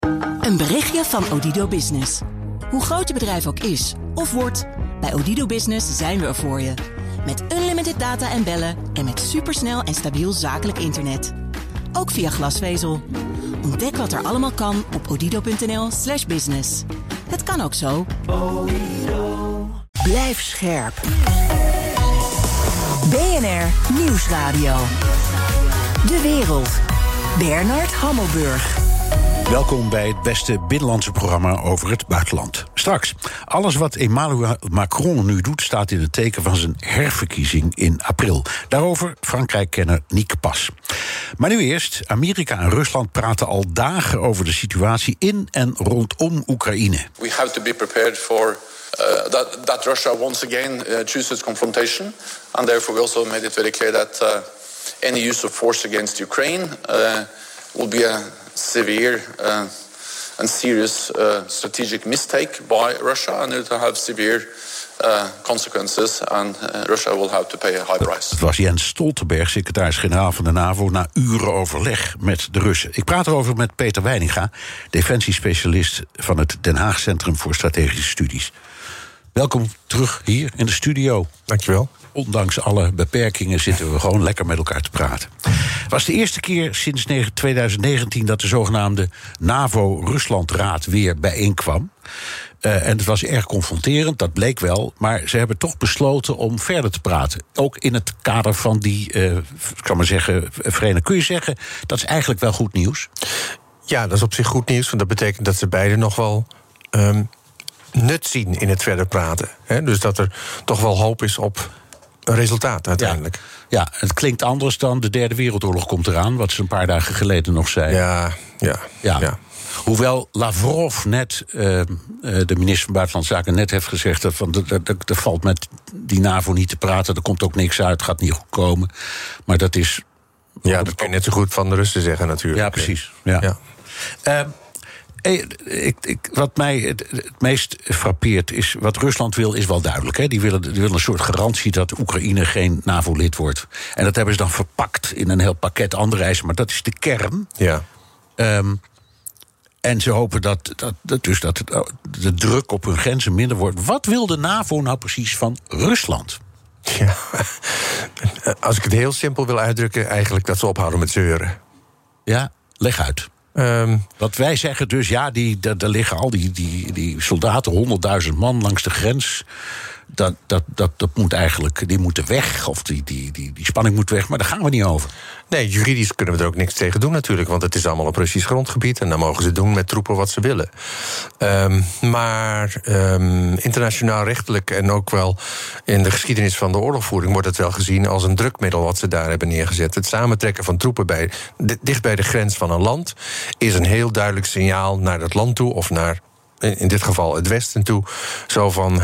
Een berichtje van Odido Business. Hoe groot je bedrijf ook is of wordt, bij Odido Business zijn we er voor je. Met unlimited data en bellen en met supersnel en stabiel zakelijk internet. Ook via glasvezel. Ontdek wat er allemaal kan op odido.nl/business. Het kan ook zo. Blijf scherp. BNR Nieuwsradio. De wereld. Bernard Hammelburg. Welkom bij het beste binnenlandse programma over het buitenland. Straks, alles wat Emmanuel Macron nu doet staat in het teken van zijn herverkiezing in april. Daarover Frankrijk-kenner Niek Pas. Maar nu eerst, Amerika en Rusland praten al dagen over de situatie in en rondom Oekraïne. We have to be prepared for that Russia once again chooses confrontation, and therefore we also made it very clear that any use of force against Ukraine will be a severe and serious strategic mistake by Russia, and it will have severe consequences, and Russia will have to pay a high price. Het was Jens Stoltenberg, secretaris-generaal van de NAVO, na uren overleg met de Russen. Ik praat erover met Peter Weininga, defensiespecialist van het Den Haag Centrum voor Strategische Studies. Welkom terug hier in de studio. Dankjewel. Ondanks alle beperkingen zitten we gewoon lekker met elkaar te praten. Het was de eerste keer sinds 2019 dat de zogenaamde NAVO-Ruslandraad weer bijeenkwam. En het was erg confronterend, dat bleek wel. Maar ze hebben toch besloten om verder te praten. Ook in het kader van die, ik kan maar zeggen, vereniging. Kun je zeggen, dat is eigenlijk wel goed nieuws? Ja, dat is op zich goed nieuws, want dat betekent dat ze beiden nog wel nut zien in het verder praten. Dus dat er toch wel hoop is op een resultaat uiteindelijk. Ja, het klinkt anders dan de Derde Wereldoorlog komt eraan, wat ze een paar dagen geleden nog zei. Ja. Hoewel Lavrov net, de minister van Buitenlandse Zaken, net heeft gezegd er valt met die NAVO niet te praten, er komt ook niks uit, gaat niet goed komen. Maar dat is... Ja, dat kun je net zo goed van de Russen zeggen natuurlijk. Ja, precies. Ja. Wat mij het meest frappeert is, wat Rusland wil, is wel duidelijk. Hè? Die willen een soort garantie dat Oekraïne geen NAVO-lid wordt. En dat hebben ze dan verpakt in een heel pakket andere eisen, maar dat is de kern. Ja. En ze hopen dat de druk op hun grenzen minder wordt. Wat wil de NAVO nou precies van Rusland? Ja. Als ik het heel simpel wil uitdrukken, eigenlijk dat ze ophouden met zeuren. Ja, leg uit. Wat wij zeggen dus, ja, daar liggen al die soldaten, 100.000 man langs de grens. Dat moet eigenlijk, die moeten weg, of die spanning moet weg, maar daar gaan we niet over. Nee, juridisch kunnen we er ook niks tegen doen natuurlijk, want het is allemaal op Russisch grondgebied en dan mogen ze doen met troepen wat ze willen. Maar internationaal rechtelijk en ook wel in de geschiedenis van de oorlogvoering wordt het wel gezien als een drukmiddel wat ze daar hebben neergezet. Het samentrekken van troepen dicht bij de grens van een land is een heel duidelijk signaal naar dat land toe of naar, in dit geval het Westen toe, zo van,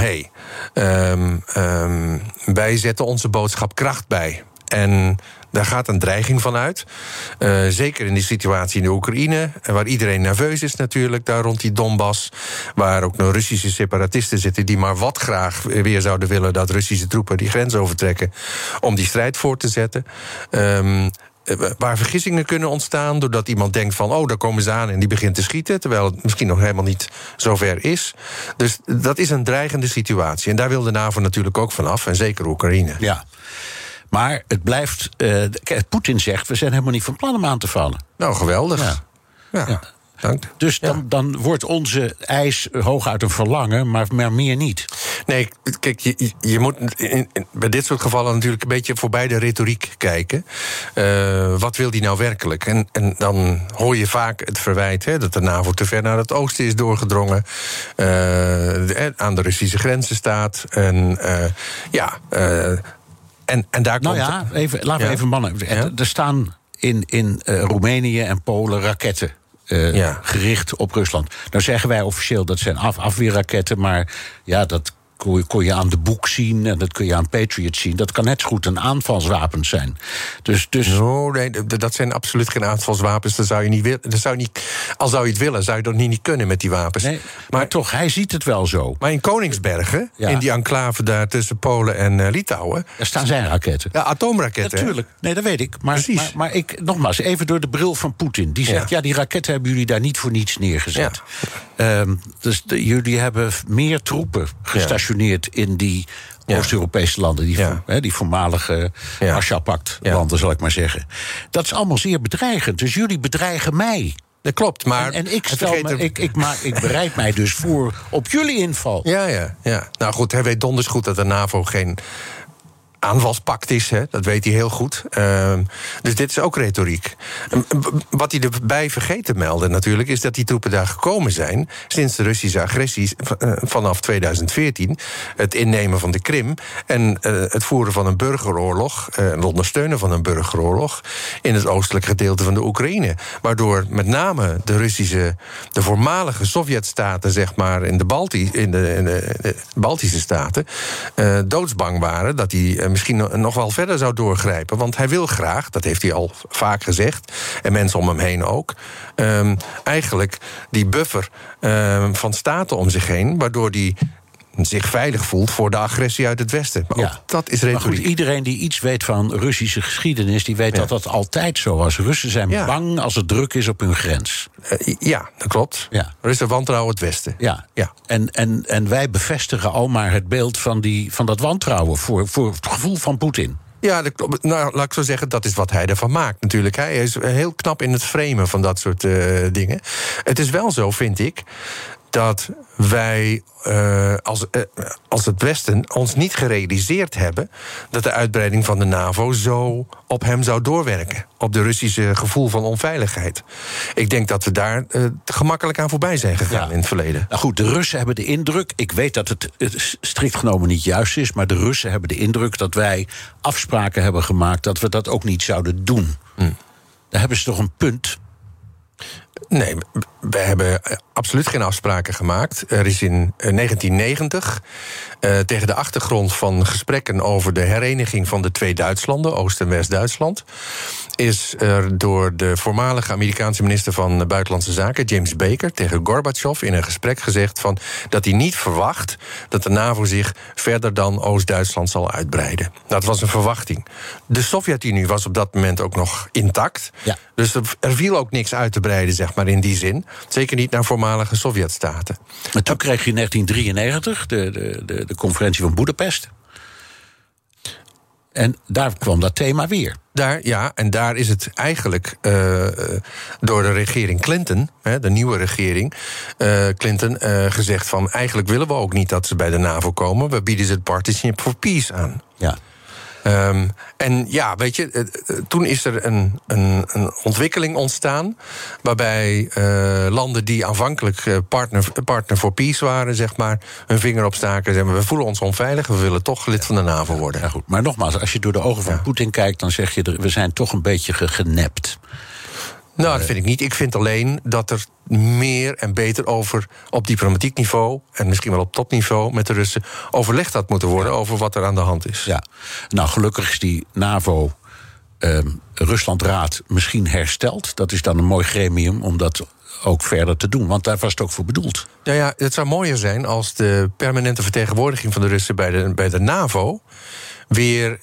wij zetten onze boodschap kracht bij. En daar gaat een dreiging van uit. Zeker in die situatie in de Oekraïne, waar iedereen nerveus is natuurlijk, daar rond die Donbass, waar ook nog Russische separatisten zitten die maar wat graag weer zouden willen dat Russische troepen die grens overtrekken om die strijd voor te zetten. Waar vergissingen kunnen ontstaan doordat iemand denkt van, daar komen ze aan en die begint te schieten, terwijl het misschien nog helemaal niet zover is. Dus dat is een dreigende situatie. En daar wil de NAVO natuurlijk ook vanaf, en zeker Oekraïne. Ja, maar het blijft, Poetin zegt, we zijn helemaal niet van plan om aan te vallen. Nou, geweldig. Ja. Dank. Dus dan wordt onze eis hooguit een verlangen, maar meer niet. Nee, kijk, je moet bij dit soort gevallen natuurlijk een beetje voorbij de retoriek kijken. Wat wil die nou werkelijk? En dan hoor je vaak het verwijt dat de NAVO te ver naar het oosten is doorgedrongen, aan de Russische grenzen staat. En daar komt... Laten we even mannen. Ja? Er staan in Roemenië en Polen raketten gericht op Rusland. Nou zeggen wij officieel dat zijn afweerraketten, maar ja, dat kon je aan de Boek zien en dat kun je aan Patriot zien. Dat kan net zo goed een aanvalswapen zijn. Dus... Nee, dat zijn absoluut geen aanvalswapens. Dat zou je niet willen. Al zou je het willen, zou je dat niet kunnen met die wapens. Nee, maar toch, hij ziet het wel zo. Maar in Koningsbergen, in die enclave daar tussen Polen en Litouwen... Daar staan zijn raketten. Ja, atoomraketten. Natuurlijk, nee, dat weet ik. Maar ik, nogmaals, even door de bril van Poetin. Die zegt, die raketten hebben jullie daar niet voor niets neergezet. Ja. Dus jullie hebben meer troepen gestationeerd in die Oost-Europese landen. Die voormalige Warschau-pact-landen, zal ik maar zeggen. Dat is allemaal zeer bedreigend. Dus jullie bedreigen mij. Dat klopt, maar... En ik bereid mij dus voor op jullie inval. Ja. Nou goed, hij weet donders goed dat de NAVO geen aanvalspact is, hè? Dat weet hij heel goed. Dus dit is ook retoriek. Wat hij erbij vergeet te melden natuurlijk, is dat die troepen daar gekomen zijn sinds de Russische agressie vanaf 2014... het innemen van de Krim en het voeren van een burgeroorlog... het ondersteunen van een burgeroorlog in het oostelijke gedeelte van de Oekraïne. Waardoor met name de voormalige Sovjetstaten, zeg maar, in de Baltische staten... doodsbang waren dat hij misschien nog wel verder zou doorgrijpen. Want hij wil graag, dat heeft hij al vaak gezegd... en mensen om hem heen ook... eigenlijk die buffer van staten om zich heen... waardoor hij zich veilig voelt voor de agressie uit het Westen. Maar ook dat is retoriek. Maar goed, iedereen die iets weet van Russische geschiedenis... die weet dat dat altijd zo was. Russen zijn bang als het druk is op hun grens. Ja, dat klopt. Ja. Russen wantrouwen het Westen. Ja. En wij bevestigen al maar het beeld van dat wantrouwen... voor het gevoel van Poetin. Ja, nou, laat ik zo zeggen, dat is wat hij ervan maakt natuurlijk. Hij is heel knap in het framen van dat soort dingen. Het is wel zo, vind ik, dat wij als het Westen ons niet gerealiseerd hebben... dat de uitbreiding van de NAVO zo op hem zou doorwerken. Op de Russische gevoel van onveiligheid. Ik denk dat we daar gemakkelijk aan voorbij zijn gegaan in het verleden. Nou goed, de Russen hebben de indruk... ik weet dat het strikt genomen niet juist is... maar de Russen hebben de indruk dat wij afspraken hebben gemaakt... dat we dat ook niet zouden doen. Daar hebben ze toch een punt... Nee, we hebben absoluut geen afspraken gemaakt. Er is in 1990, tegen de achtergrond van gesprekken over de hereniging van de twee Duitslanden, Oost- en West-Duitsland, is er door de voormalige Amerikaanse minister van Buitenlandse Zaken, James Baker, tegen Gorbachev in een gesprek gezegd dat hij niet verwacht dat de NAVO zich verder dan Oost-Duitsland zal uitbreiden. Dat was een verwachting. De Sovjet-Unie was op dat moment ook nog intact. Ja. Dus er viel ook niks uit te breiden, zeg maar, in die zin. Zeker niet naar voormalige Sovjetstaten. Maar toen kreeg je in 1993 de conferentie van Boedapest. En daar kwam dat thema weer. En daar is het eigenlijk door de regering Clinton, de nieuwe regering Clinton, gezegd van eigenlijk willen we ook niet dat ze bij de NAVO komen. We bieden ze het Partnership for Peace aan. Ja. Weet je, toen is er een ontwikkeling ontstaan waarbij landen die aanvankelijk partner for peace waren, zeg maar, hun vinger opstaken en zeggen: we voelen ons onveilig, we willen toch lid van de NAVO worden. Ja, goed. Maar nogmaals, als je door de ogen van Poetin kijkt, dan zeg je, we zijn toch een beetje genept. Nou, dat vind ik niet. Ik vind alleen dat er meer en beter over op diplomatiek niveau en misschien wel op topniveau met de Russen overlegd had moeten worden over wat er aan de hand is. Ja, nou gelukkig is die NAVO Ruslandraad misschien hersteld. Dat is dan een mooi gremium om dat ook verder te doen, want daar was het ook voor bedoeld. Ja, het zou mooier zijn als de permanente vertegenwoordiging van de Russen bij de NAVO weer,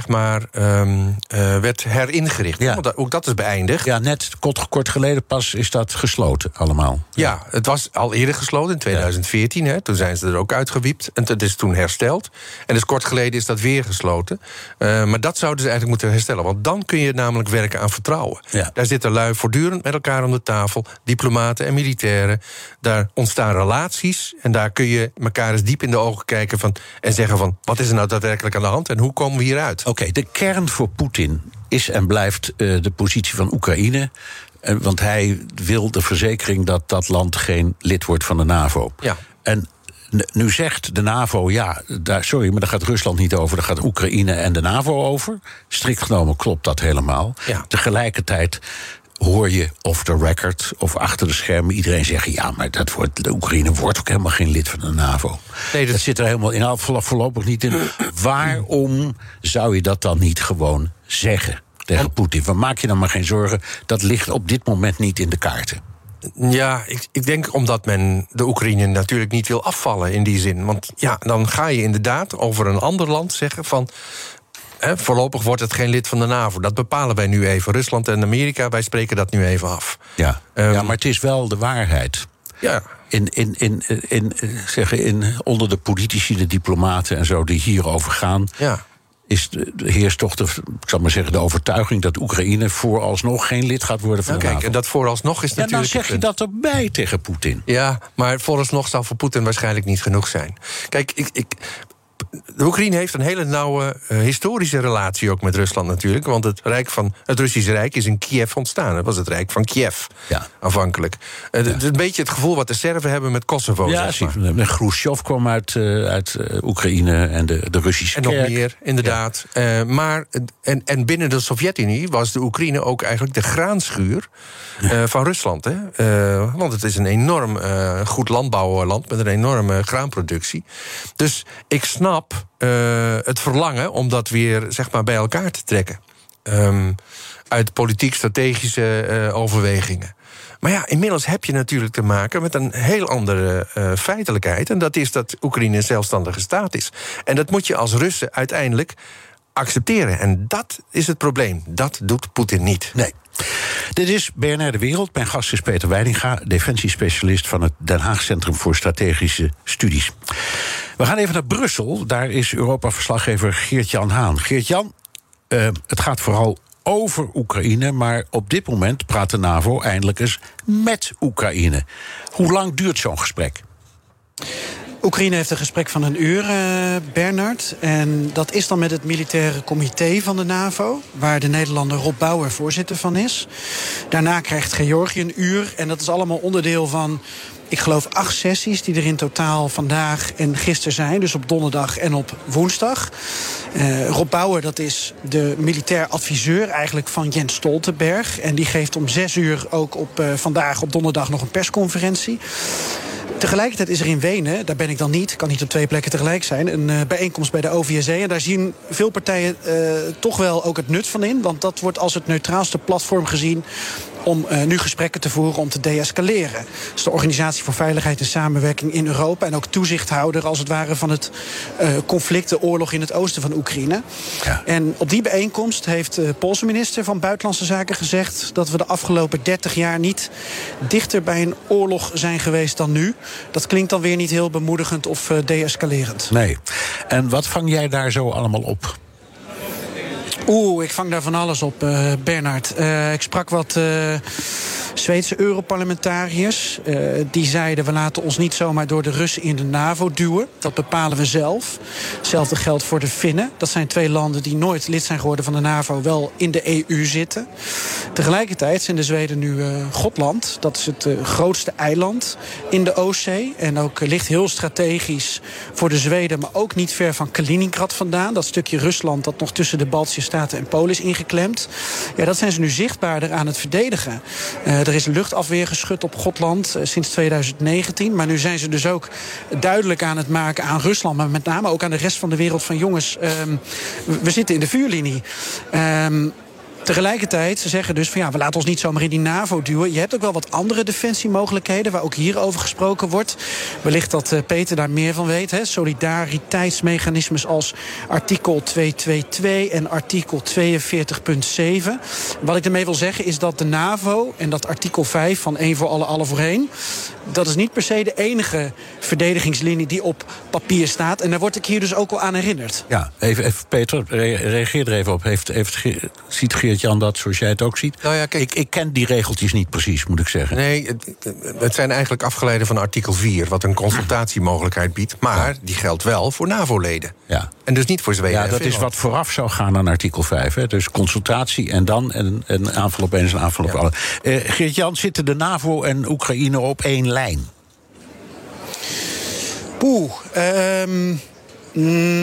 werd heringericht. Ja. Want ook dat is beëindigd. Ja, net kort geleden pas is dat gesloten allemaal. Ja, het was al eerder gesloten, in 2014. Hè, toen zijn ze er ook uitgewiept. En het is toen hersteld. En dus kort geleden is dat weer gesloten. Maar dat zouden ze eigenlijk moeten herstellen. Want dan kun je namelijk werken aan vertrouwen. Ja. Daar zitten lui voortdurend met elkaar om de tafel. Diplomaten en militairen. Daar ontstaan relaties. En daar kun je elkaar eens diep in de ogen kijken en zeggen van: wat is er nou daadwerkelijk aan de hand? En hoe komen we hieruit? Oké, de kern voor Poetin is en blijft de positie van Oekraïne. Want hij wil de verzekering dat dat land geen lid wordt van de NAVO. Ja. En nu zegt de NAVO, maar daar gaat Rusland niet over. Daar gaat Oekraïne en de NAVO over. Strikt genomen klopt dat helemaal. Ja. Tegelijkertijd hoor je off the record of achter de schermen iedereen zeggen... ja, maar de Oekraïne wordt ook helemaal geen lid van de NAVO. Nee, dat zit er helemaal in, voorlopig niet in. Waarom zou je dat dan niet gewoon zeggen tegen Poetin? Van, maak je dan maar geen zorgen, dat ligt op dit moment niet in de kaarten. Ja, ik denk omdat men de Oekraïne natuurlijk niet wil afvallen in die zin. Want ja, dan ga je inderdaad over een ander land zeggen van... voorlopig wordt het geen lid van de NAVO. Dat bepalen wij nu even. Rusland en Amerika, wij spreken dat nu even af. Ja, maar het is wel de waarheid. Ja. Onder de politici, de diplomaten en zo die hierover gaan... Ja. Heerst toch de overtuiging dat Oekraïne vooralsnog geen lid gaat worden van de NAVO. En dat vooralsnog is natuurlijk... dan zeg je dat erbij tegen Poetin. Ja, maar vooralsnog zal voor Poetin waarschijnlijk niet genoeg zijn. Kijk, de Oekraïne heeft een hele nauwe historische relatie ook met Rusland natuurlijk. Want het Russische Rijk is in Kiev ontstaan. Dat was het Rijk van Kiev, aanvankelijk. Het is een beetje het gevoel wat de Serven hebben met Kosovo. Ja, zeg maar. Khrushchev kwam uit Oekraïne en de Russische kerk. En nog meer, inderdaad. Ja. Maar binnen de Sovjet-Unie was de Oekraïne ook eigenlijk de graanschuur van Rusland. Want het is een enorm goed landbouwland met een enorme graanproductie. Dus ik snap het verlangen om dat weer zeg maar bij elkaar te trekken. Uit politiek-strategische overwegingen. Maar ja, inmiddels heb je natuurlijk te maken met een heel andere feitelijkheid. En dat is dat Oekraïne een zelfstandige staat is. En dat moet je als Russen uiteindelijk accepteren. En dat is het probleem. Dat doet Poetin niet. Nee. Dit is BNR De Wereld. Mijn gast is Peter Weidinga, defensiespecialist van het Den Haag Centrum voor Strategische Studies. We gaan even naar Brussel. Daar is Europa-verslaggever Geert-Jan Haan. Geert-Jan, het gaat vooral over Oekraïne, maar op dit moment praat de NAVO eindelijk eens met Oekraïne. Hoe lang duurt zo'n gesprek? Oekraïne heeft een gesprek van 1 uur, Bernard. En dat is dan met het militaire comité van de NAVO, waar de Nederlander Rob Bauer voorzitter van is. Daarna krijgt Georgië 1 uur. En dat is allemaal onderdeel van, ik geloof, 8 sessies die er in totaal vandaag en gisteren zijn. Dus op donderdag en op woensdag. Rob Bauer, dat is de militair adviseur eigenlijk van Jens Stoltenberg. En die geeft om 6 uur ook vandaag op donderdag nog een persconferentie. Tegelijkertijd is er in Wenen, daar ben ik dan niet, kan niet op 2 plekken tegelijk zijn, een bijeenkomst bij de OVSE. En daar zien veel partijen toch wel ook het nut van in. Want dat wordt als het neutraalste platform gezien om nu gesprekken te voeren om te deescaleren. Dat is de Organisatie voor Veiligheid en Samenwerking in Europa en ook toezichthouder als het ware van het conflict, de oorlog in het oosten van Oekraïne. Ja. En op die bijeenkomst heeft de Poolse minister van Buitenlandse Zaken gezegd dat we de afgelopen 30 jaar niet dichter bij een oorlog zijn geweest dan nu. Dat klinkt dan weer niet heel bemoedigend of deescalerend. Nee. En wat vang jij daar zo allemaal op? Ik vang daar van alles op, Bernard. Ik sprak wat Zweedse Europarlementariërs. Die zeiden, we laten ons niet zomaar door de Russen in de NAVO duwen. Dat bepalen we zelf. Hetzelfde geldt voor de Finnen. Dat zijn 2 landen die nooit lid zijn geworden van de NAVO, wel in de EU zitten. Tegelijkertijd zijn de Zweden nu Gotland. Dat is het grootste eiland in de Oostzee. En ook ligt heel strategisch voor de Zweden, maar ook niet ver van Kaliningrad vandaan. Dat stukje Rusland dat nog tussen de Baltische Staten en Polen is ingeklemd. Ja, dat zijn ze nu zichtbaarder aan het verdedigen. Er is luchtafweergeschut op Gotland sinds 2019. Maar nu zijn ze dus ook duidelijk aan het maken aan Rusland, maar met name ook aan de rest van de wereld van jongens, we zitten in de vuurlinie. Tegelijkertijd, ze zeggen dus van ja, we laten ons niet zomaar in die NAVO duwen. Je hebt ook wel wat andere defensiemogelijkheden waar ook hierover gesproken wordt. Wellicht dat Peter daar meer van weet. Solidariteitsmechanismes als artikel 222 en artikel 42.7. Wat ik ermee wil zeggen is dat de NAVO en dat artikel 5 van één voor alle, alle voor één, dat is niet per se de enige verdedigingslinie die op papier staat. En daar word ik hier dus ook al aan herinnerd. Ja, even Peter, reageer er even op. Ziet Geert-Jan dat zoals jij het ook ziet? Nou ja, kijk, ik ken die regeltjes niet precies, moet ik zeggen. Nee, het zijn eigenlijk afgeleiden van artikel 4... wat een consultatiemogelijkheid biedt. Maar die geldt wel voor NAVO-leden. Ja. En dus niet voor Zweden. Ja, dat is wat vooraf zou gaan aan artikel 5. Hè? Dus consultatie en dan een aanval op een aanval op alle. Geert-Jan, zitten de NAVO en Oekraïne op één lijn?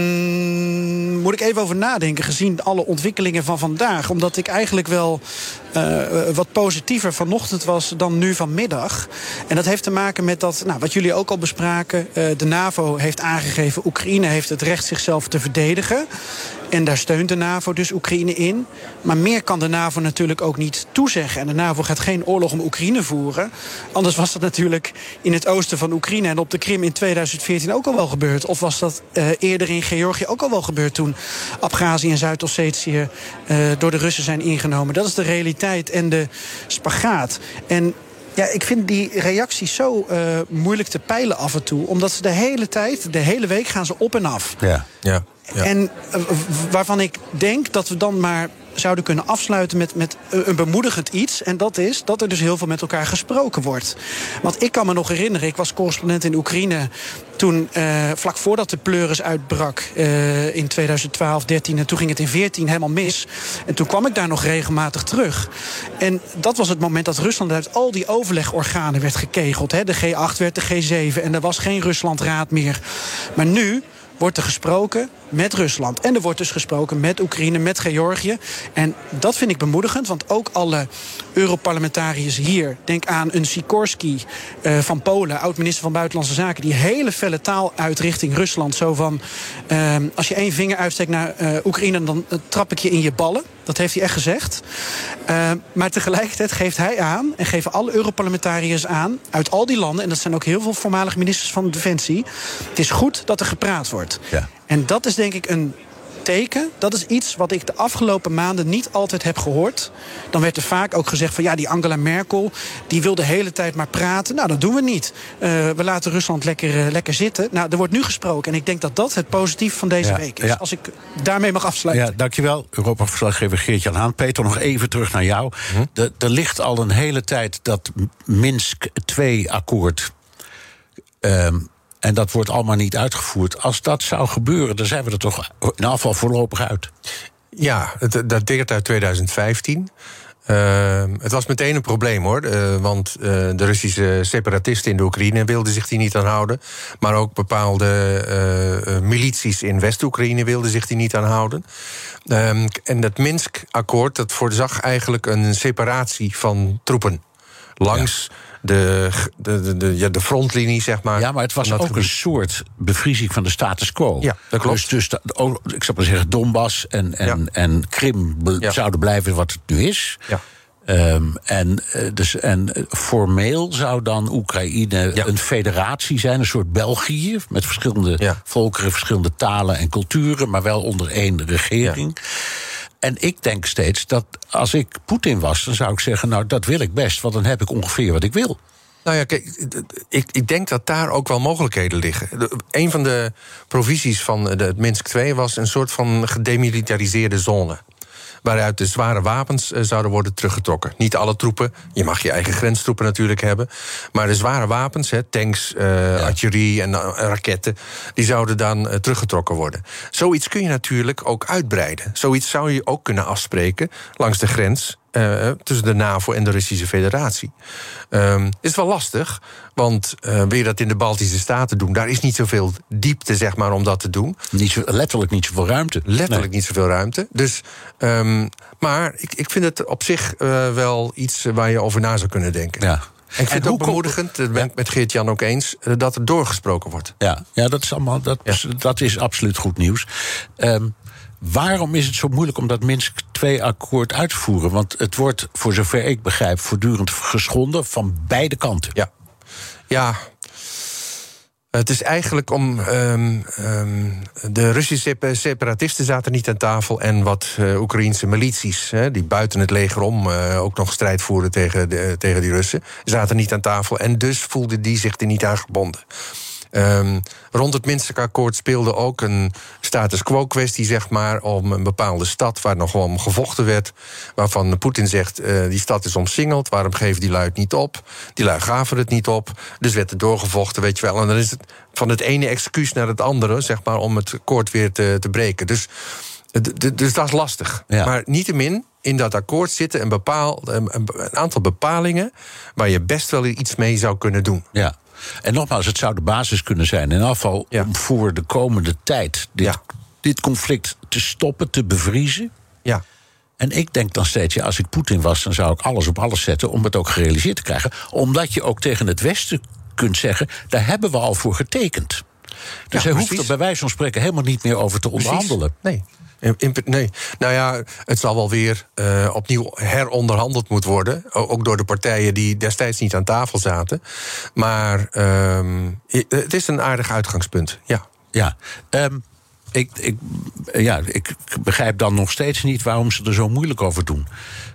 Moet ik even over nadenken, gezien alle ontwikkelingen van vandaag. Omdat ik eigenlijk wel wat positiever vanochtend was dan nu vanmiddag. En dat heeft te maken met dat, wat jullie ook al bespraken, de NAVO heeft aangegeven, Oekraïne heeft het recht zichzelf te verdedigen. En daar steunt de NAVO dus Oekraïne in. Maar meer kan de NAVO natuurlijk ook niet toezeggen. En de NAVO gaat geen oorlog om Oekraïne voeren. Anders was dat natuurlijk in het oosten van Oekraïne en op de Krim in 2014 ook al wel gebeurd. Of was dat eerder in Georgië ook al wel gebeurd toen Abhazie en Zuid-Ossetië door de Russen zijn ingenomen. Dat is de realiteit en de spagaat. En ja, ik vind die reacties zo moeilijk te peilen af en toe. Omdat ze de hele week gaan ze op en af. Ja. En waarvan ik denk dat we dan maar zouden kunnen afsluiten met een bemoedigend iets. En dat is dat er dus heel veel met elkaar gesproken wordt. Want ik kan me nog herinneren, ik was correspondent in Oekraïne toen, vlak voordat de pleuris uitbrak in 2012, 13 en toen ging het in 14 helemaal mis. En toen kwam ik daar nog regelmatig terug. En dat was het moment dat Rusland uit al die overlegorganen werd gekegeld. De G8 werd de G7 en er was geen Ruslandraad meer. Maar nu wordt er gesproken met Rusland. En er wordt dus gesproken met Oekraïne, met Georgië. En dat vind ik bemoedigend, want ook alle Europarlementariërs hier, denk aan een Sikorski van Polen, oud-minister van Buitenlandse Zaken, die hele felle taal uit richting Rusland. Zo van, als je 1 vinger uitsteekt naar Oekraïne, dan trap ik je in je ballen. Dat heeft hij echt gezegd. Maar tegelijkertijd geeft hij aan, en geven alle Europarlementariërs aan, uit al die landen, en dat zijn ook heel veel voormalige ministers van Defensie, het is goed dat er gepraat wordt. Ja. En dat is denk ik een teken. Dat is iets wat ik de afgelopen maanden niet altijd heb gehoord. Dan werd er vaak ook gezegd van die Angela Merkel, die wil de hele tijd maar praten. Nou, dat doen we niet. We laten Rusland lekker zitten. Nou, er wordt nu gesproken. En ik denk dat dat het positief van deze week is. Ja. Als ik daarmee mag afsluiten. Ja, dankjewel. Europa-verslaggever Geert-Jan Haan. Peter, nog even terug naar jou. Er ligt al een hele tijd dat Minsk 2-akkoord. En dat wordt allemaal niet uitgevoerd. Als dat zou gebeuren, dan zijn we er toch in afval voorlopig uit. Ja, het dateert uit 2015. Het was meteen een probleem, hoor. Want de Russische separatisten in de Oekraïne wilden zich die niet aan houden. Maar ook bepaalde milities in West-Oekraïne wilden zich die niet aan houden. En dat Minsk-akkoord, dat voorzag eigenlijk een separatie van troepen langs de frontlinie, zeg maar. Ja, maar het was ook een soort bevriezing van de status quo. Ja, dat klopt. Dus ik zou maar zeggen, Donbass en Krim zouden blijven wat het nu is. Ja. En formeel zou dan Oekraïne een federatie zijn, een soort België, met verschillende volkeren, verschillende talen en culturen, maar wel onder één regering. Ja. En ik denk steeds dat als ik Poetin was, dan zou ik zeggen, nou, dat wil ik best, want dan heb ik ongeveer wat ik wil. Nou ja, kijk, ik denk dat daar ook wel mogelijkheden liggen. Een van de provisies van het Minsk 2 was een soort van gedemilitariseerde zone, waaruit de zware wapens zouden worden teruggetrokken. Niet alle troepen, je mag je eigen grenstroepen natuurlijk hebben, maar de zware wapens, tanks, artillerie en raketten, die zouden dan teruggetrokken worden. Zoiets kun je natuurlijk ook uitbreiden. Zoiets zou je ook kunnen afspreken langs de grens tussen de NAVO en de Russische Federatie. Is wel lastig, want wil je dat in de Baltische Staten doen, daar is niet zoveel diepte, zeg maar, om dat te doen. Letterlijk niet zoveel ruimte. Niet zoveel ruimte. Dus, maar ik vind het op zich wel iets waar je over na zou kunnen denken. Ja. En ik vind het ook bemoedigend, dat ben ik met Geert-Jan ook eens, dat er doorgesproken wordt. Ja, dat is allemaal, dat is absoluut goed nieuws. Waarom is het zo moeilijk om dat Minsk 2-akkoord uit te voeren? Want het wordt, voor zover ik begrijp, voortdurend geschonden van beide kanten. Ja. Het is eigenlijk om de Russische separatisten zaten niet aan tafel en wat Oekraïense milities, die buiten het leger om ook nog strijd voeren tegen die Russen, zaten niet aan tafel en dus voelden die zich er niet aan gebonden. Rond het Minsk-akkoord speelde ook een status quo-kwestie, zeg maar, om een bepaalde stad waar nog wel om gevochten werd, waarvan Poetin zegt, die stad is omsingeld, waarom geven die lui het niet op? Die lui gaven het niet op, dus werd er doorgevochten, weet je wel. En dan is het van het ene excuus naar het andere, zeg maar, om het akkoord weer te breken. Dus dat is lastig. Ja. Maar niettemin, in dat akkoord zitten een aantal bepalingen waar je best wel iets mee zou kunnen doen. Ja. En nogmaals, het zou de basis kunnen zijn in afval om voor de komende tijd dit conflict te stoppen, te bevriezen. Ja. En ik denk dan steeds, als ik Poetin was, dan zou ik alles op alles zetten om het ook gerealiseerd te krijgen. Omdat je ook tegen het Westen kunt zeggen, daar hebben we al voor getekend. Dus hij hoeft er bij wijze van spreken helemaal niet meer over te onderhandelen. Nee. Nee. Nou ja, het zal wel weer opnieuw heronderhandeld moeten worden. Ook door de partijen die destijds niet aan tafel zaten. Maar het is een aardig uitgangspunt, ja. Ja, ik begrijp dan nog steeds niet waarom ze er zo moeilijk over doen.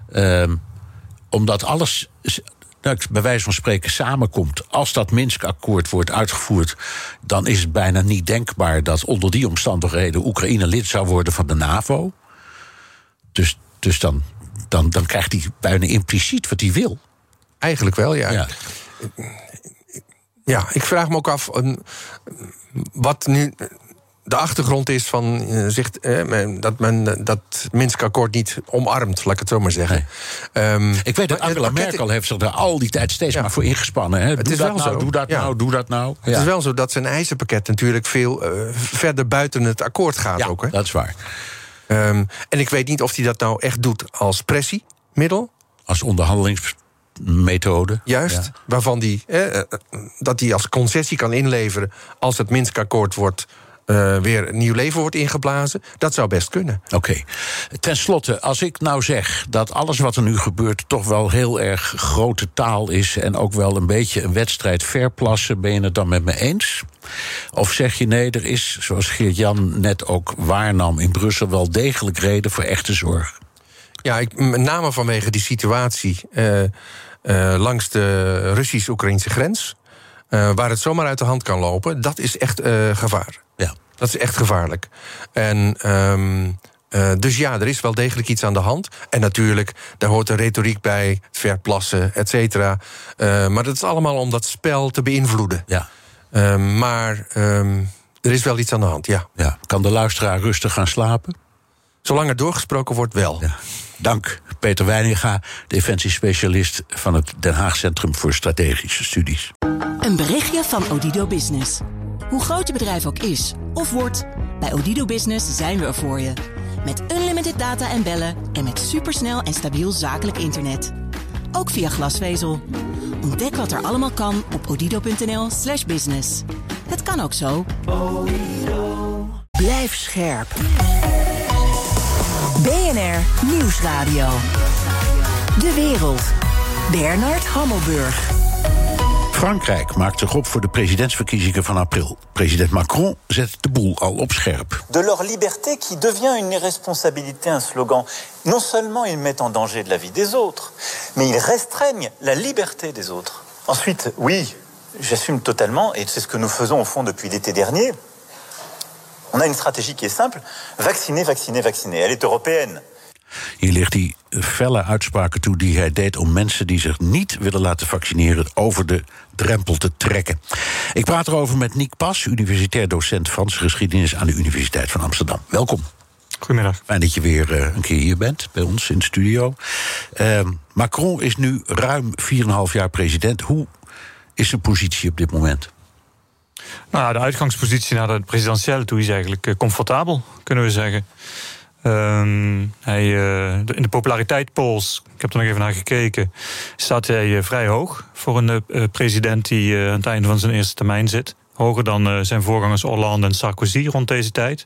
Omdat alles, bij wijze van spreken, samenkomt. Als dat Minsk-akkoord wordt uitgevoerd, dan is het bijna niet denkbaar dat onder die omstandigheden Oekraïne lid zou worden van de NAVO. Dus dan krijgt hij bijna impliciet wat hij wil. Eigenlijk wel, ja. Ja, ik vraag me ook af wat nu de achtergrond is van dat men dat Minsk-akkoord niet omarmt, laat ik het zo maar zeggen. Nee. Ik weet dat Angela Merkel heeft zich daar al die tijd steeds maar voor ingespannen. Hè. Doe dat nou. Het is wel zo dat zijn eisenpakket natuurlijk veel verder buiten het akkoord gaat ook. Hè? Dat is waar. En ik weet niet of hij dat nou echt doet als pressiemiddel. Als onderhandelingsmethode. Juist, waarvan dat hij als concessie kan inleveren als het Minsk-akkoord wordt weer een nieuw leven wordt ingeblazen. Dat zou best kunnen. Oké. Ten slotte, als ik nou zeg dat alles wat er nu gebeurt toch wel heel erg grote taal is en ook wel een beetje een wedstrijd verplassen, ben je het dan met me eens? Of zeg je nee, er is, zoals Geert-Jan net ook waarnam in Brussel, wel degelijk reden voor echte zorg? Ja, met name vanwege die situatie langs de Russisch-Oekraïnse grens, waar het zomaar uit de hand kan lopen, dat is echt gevaar. Ja. Dat is echt gevaarlijk. En dus ja, er is wel degelijk iets aan de hand. En natuurlijk, daar hoort de retoriek bij, het verplassen, et cetera. Maar dat is allemaal om dat spel te beïnvloeden. Ja. Maar er is wel iets aan de hand, ja. Kan de luisteraar rustig gaan slapen? Zolang er doorgesproken wordt, wel. Ja. Dank, Peter Wijninga, defensiespecialist van het Den Haag Centrum voor Strategische Studies. Een berichtje van Odido Business. Hoe groot je bedrijf ook is of wordt, bij Odido Business zijn we er voor je. Met unlimited data en bellen en met supersnel en stabiel zakelijk internet. Ook via glasvezel. Ontdek wat er allemaal kan op odido.nl/business. Het kan ook zo. Blijf scherp. BNR Nieuwsradio. De wereld. Bernard Hammelburg. Frankrijk maakt zich op voor de presidentsverkiezingen van april. President Macron zet de boel al op scherp. De leur liberté qui devient une irresponsabilité, un slogan. Non seulement ils mettent en danger de la vie des autres, mais ils restreignent la liberté des autres. Ensuite, oui, j'assume totalement, et c'est ce que nous faisons au fond depuis l'été dernier. On a une stratégie qui est simple, vacciner, vacciner, vacciner. Elle est européenne. Hier ligt hij felle uitspraken toe die hij deed om mensen die zich niet willen laten vaccineren over de drempel te trekken. Ik praat erover met Nick Pas, universitair docent Franse geschiedenis aan de Universiteit van Amsterdam. Welkom. Goedemiddag. Fijn dat je weer een keer hier bent, bij ons in de studio. Macron is nu ruim 4,5 jaar president. Hoe is zijn positie op dit moment? Nou, de uitgangspositie naar de presidentiële toe is eigenlijk comfortabel, kunnen we zeggen. In de populariteitspolls, ik heb er nog even naar gekeken, staat hij vrij hoog voor een president die aan het einde van zijn eerste termijn zit. Hoger dan zijn voorgangers Hollande en Sarkozy rond deze tijd.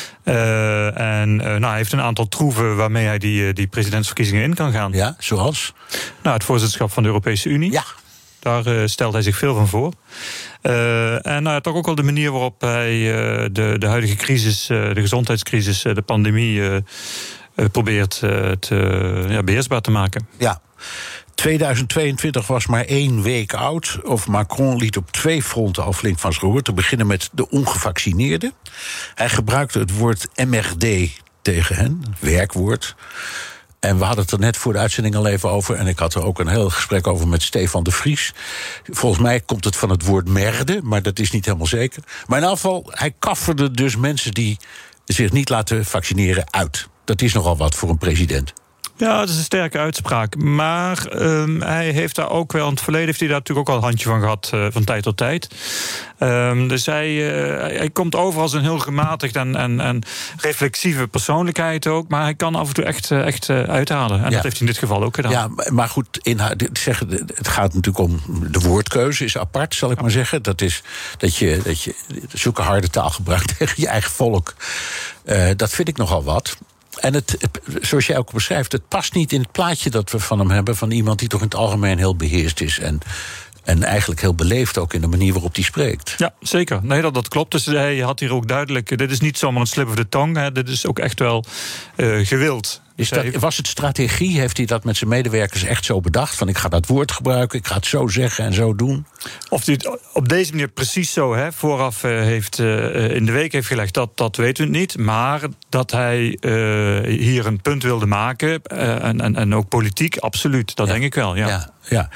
Hij heeft een aantal troeven waarmee hij die presidentsverkiezingen in kan gaan. Ja, zoals? Nou, het voorzitterschap van de Europese Unie. Ja. Daar stelt hij zich veel van voor. Toch ook wel de manier waarop hij de huidige crisis, de gezondheidscrisis, de pandemie, probeert beheersbaar te maken. Ja. 2022 was maar 1 week oud. Of Macron liet op 2 fronten al flink van zich horen. Te beginnen met de ongevaccineerden. Hij gebruikte het woord MRD tegen hen, werkwoord. En we hadden het er net voor de uitzending al even over. En ik had er ook een heel gesprek over met Stefan de Vries. Volgens mij komt het van het woord merde, maar dat is niet helemaal zeker. Maar in ieder geval, hij kafferde dus mensen die zich niet laten vaccineren uit. Dat is nogal wat voor een president. Ja, dat is een sterke uitspraak. Maar hij heeft daar ook wel, in het verleden heeft hij daar natuurlijk ook al een handje van gehad van tijd tot tijd. Dus hij komt over als een heel gematigd en reflexieve persoonlijkheid ook. Maar hij kan af en toe echt uithalen. En dat heeft hij in dit geval ook gedaan. Ja, maar goed, het gaat natuurlijk om de woordkeuze is apart, zal ik maar zeggen. Dat is dat je zulke harde taal gebruikt tegen je eigen volk. Dat vind ik nogal wat. En zoals jij ook beschrijft, het past niet in het plaatje dat we van hem hebben, van iemand die toch in het algemeen heel beheerst is en eigenlijk heel beleefd ook in de manier waarop hij spreekt. Ja, zeker. Nee, dat klopt. Dus hij had hier ook duidelijk, dit is niet zomaar een slip of the tongue. Hè, dit is ook echt wel gewild. Was het strategie? Heeft hij dat met zijn medewerkers echt zo bedacht? Van ik ga dat woord gebruiken, ik ga het zo zeggen en zo doen? Of hij het op deze manier precies zo vooraf in de week heeft gelegd, dat weten we niet. Maar dat hij hier een punt wilde maken, en ook politiek, absoluut. Dat denk ik wel, ja.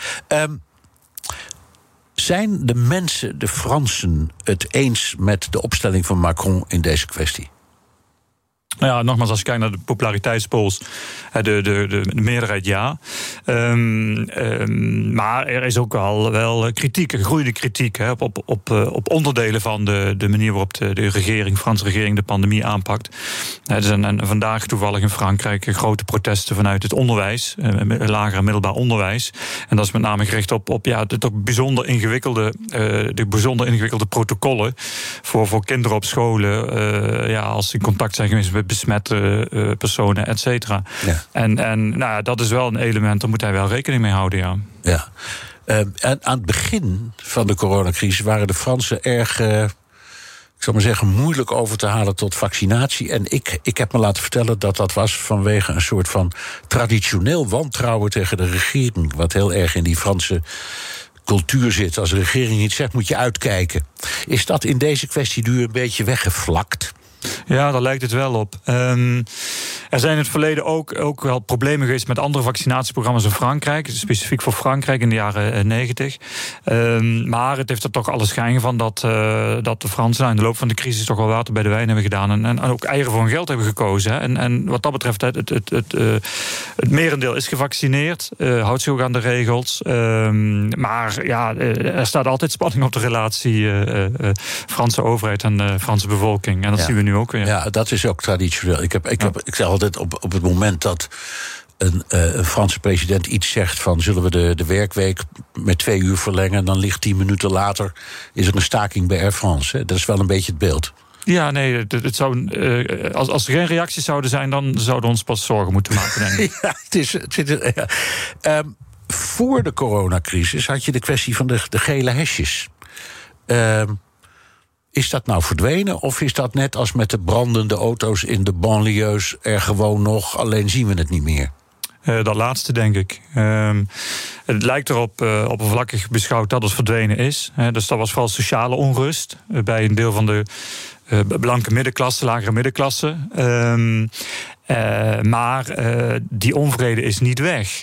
Zijn de mensen, de Fransen, het eens met de opstelling van Macron in deze kwestie? Nou ja, nogmaals, als je kijkt naar de populariteitspolls, de meerderheid ja. Maar er is ook wel kritiek, gegroeide kritiek op onderdelen van de manier waarop de Franse regering de pandemie aanpakt. Er zijn vandaag toevallig in Frankrijk grote protesten vanuit het onderwijs, lager en middelbaar onderwijs. En dat is met name gericht op de toch bijzonder ingewikkelde protocollen voor kinderen op scholen, als ze in contact zijn geweest met besmette personen, et cetera. Ja. En dat is wel een element, daar moet hij wel rekening mee houden, ja. En aan het begin van de coronacrisis waren de Fransen erg, ik zal maar zeggen, moeilijk over te halen tot vaccinatie. En ik heb me laten vertellen dat was vanwege een soort van traditioneel wantrouwen tegen de regering, wat heel erg in die Franse cultuur zit. Als de regering iets zegt, moet je uitkijken. Is dat in deze kwestie nu een beetje weggevlakt? Ja, daar lijkt het wel op. Er zijn in het verleden ook wel problemen geweest met andere vaccinatieprogramma's in Frankrijk. Specifiek voor Frankrijk in de jaren 90. Maar het heeft er toch alle schijn van dat de Fransen in de loop van de crisis toch wel water bij de wijn hebben gedaan. En ook eieren voor hun geld hebben gekozen. Hè. En wat dat betreft, het merendeel is gevaccineerd. Houdt zich ook aan de regels. Maar ja, er staat altijd spanning op de relatie Franse overheid en Franse bevolking. En dat zien we nu ook weer. Ja, dat is ook traditioneel. Ik zeg altijd op het moment dat een Franse president iets zegt van zullen we de werkweek met 2 uur verlengen, dan ligt 10 minuten later is er een staking bij Air France. Hè. Dat is wel een beetje het beeld. Ja, nee, het zou, als er geen reacties zouden zijn, dan zouden we ons pas zorgen moeten maken, denk ik. Voor de coronacrisis had je de kwestie van de gele hesjes. Is dat nou verdwenen of is dat net als met de brandende auto's in de banlieues er gewoon nog, alleen zien we het niet meer? Dat laatste, denk ik. Het lijkt erop, oppervlakkig beschouwd, dat het verdwenen is. Dus dat was vooral sociale onrust bij een deel van de blanke middenklasse, lagere middenklasse. Maar die onvrede is niet weg.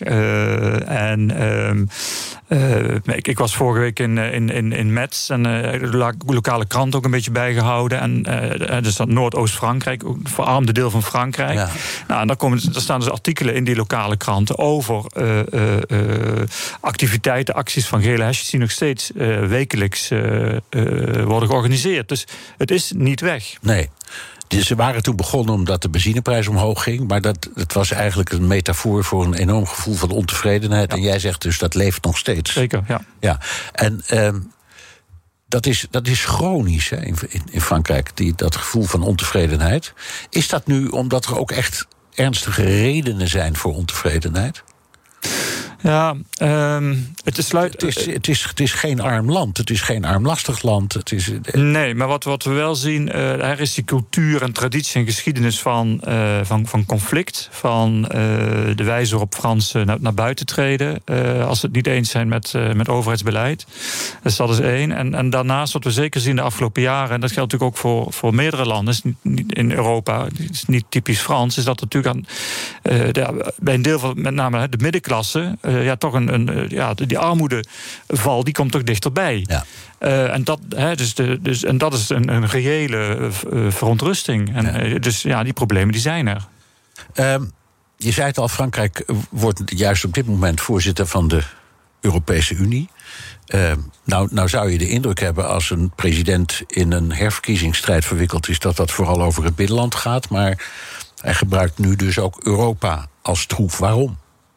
Ik was vorige week in Metz en de lokale krant ook een beetje bijgehouden. En dus dat Noordoost-Frankrijk, het verarmde deel van Frankrijk. Ja. Nou, en daar staan dus artikelen in die lokale kranten over activiteiten, acties van gele hesjes die nog steeds wekelijks worden georganiseerd. Dus het is niet weg. Nee. Ze waren toen begonnen omdat de benzineprijs omhoog ging, maar het was eigenlijk een metafoor voor een enorm gevoel van ontevredenheid. Ja. En jij zegt dus dat leeft nog steeds. Zeker, ja. En dat is chronisch hè, in Frankrijk, dat gevoel van ontevredenheid. Is dat nu omdat er ook echt ernstige redenen zijn voor ontevredenheid? Ja, het is geen arm land, het is geen armlastig land. Nee, maar wat we wel zien, er is die cultuur en traditie en geschiedenis van conflict, van de wijze waarop Fransen naar buiten treden als ze het niet eens zijn met overheidsbeleid. Dus dat is één. En daarnaast wat we zeker zien de afgelopen jaren, en dat geldt natuurlijk ook voor meerdere landen, is niet in Europa, het is niet typisch Frans, is dat natuurlijk bij een deel van met name de middenklasse toch die armoedeval die komt toch dichterbij. Ja. En dat is een reële verontrusting. En dus die problemen die zijn er. Je zei het al, Frankrijk wordt juist op dit moment voorzitter van de Europese Unie. Nou zou je de indruk hebben als een president in een herverkiezingsstrijd verwikkeld is, dat vooral over het binnenland gaat. Maar hij gebruikt nu dus ook Europa als troef. Waarom?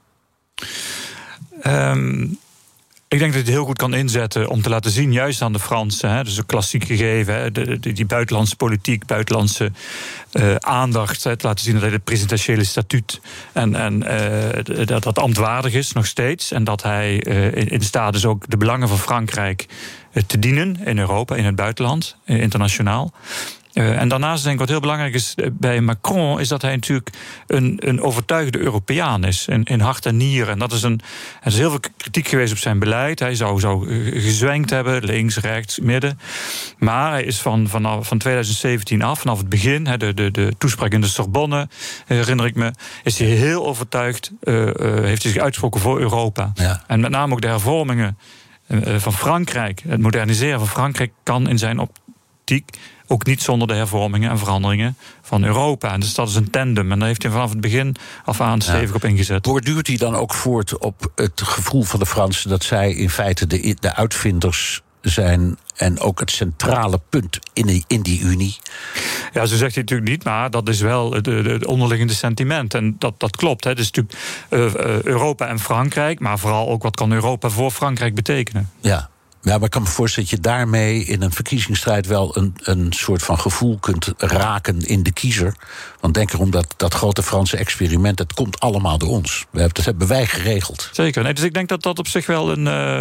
Ik denk dat hij het heel goed kan inzetten om te laten zien, juist aan de Fransen, dus een klassiek gegeven, die buitenlandse politiek, buitenlandse aandacht, te laten zien dat hij het presidentiële statuut en dat ambtwaardig is nog steeds, en dat hij in staat is ook de belangen van Frankrijk te dienen in Europa, in het buitenland, internationaal. En daarnaast denk ik wat heel belangrijk is bij Macron, is dat hij natuurlijk een overtuigde Europeaan is, in hart en nieren. En er is heel veel kritiek geweest op zijn beleid. Hij zou gezwenkt hebben, links, rechts, midden. Maar hij is van 2017 af, vanaf het begin, de toespraak in de Sorbonne, herinner ik me, is hij heel overtuigd, heeft hij zich uitgesproken voor Europa. Ja. En met name ook de hervormingen van Frankrijk, het moderniseren van Frankrijk, kan in zijn optiek ook niet zonder de hervormingen en veranderingen van Europa. En dus dat is een tandem. En daar heeft hij vanaf het begin af aan stevig op ingezet. Borduurt hij dan ook voort op het gevoel van de Fransen dat zij in feite de uitvinders zijn en ook het centrale punt in die Unie? Ja, zo zegt hij natuurlijk niet, maar dat is wel het onderliggende sentiment. En dat klopt. Het is natuurlijk Europa en Frankrijk, maar vooral ook wat kan Europa voor Frankrijk betekenen. Ja. Ja, maar ik kan me voorstellen dat je daarmee in een verkiezingsstrijd wel een soort van gevoel kunt raken in de kiezer. Want denk erom dat grote Franse experiment, het komt allemaal door ons. Dat hebben wij geregeld. Zeker. Nee, dus ik denk dat op zich wel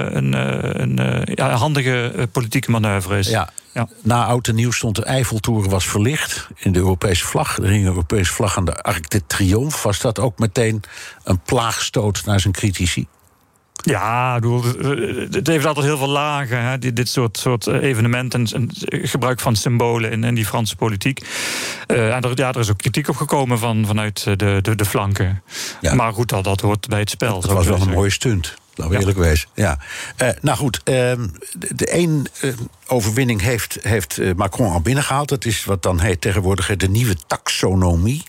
een handige politieke manoeuvre is. Ja. Ja. Na Oud en Nieuw stond de Eiffeltoren was verlicht in de Europese vlag. Er hing een Europese vlag aan de Arc de Triomphe. Was dat ook meteen een plaagstoot naar zijn critici? Ja, het heeft altijd heel veel lagen, hè, dit soort evenementen en gebruik van symbolen in die Franse politiek. Er is ook kritiek op gekomen vanuit de flanken. Ja. Maar goed, dat hoort bij het spel. Dat was wel een mooie stunt. Laten we eerlijk wezen. Ja. Nou goed, de één overwinning heeft Macron al binnengehaald. Dat is wat dan heet tegenwoordig de nieuwe taxonomie.